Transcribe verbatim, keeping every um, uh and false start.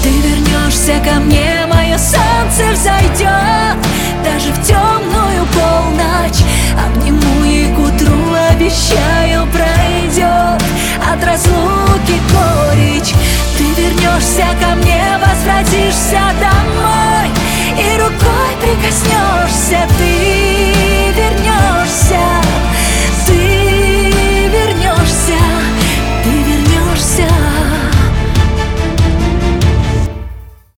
Ты вернешься ко мне, мое солнце взойдет. Даже в темную полночь обниму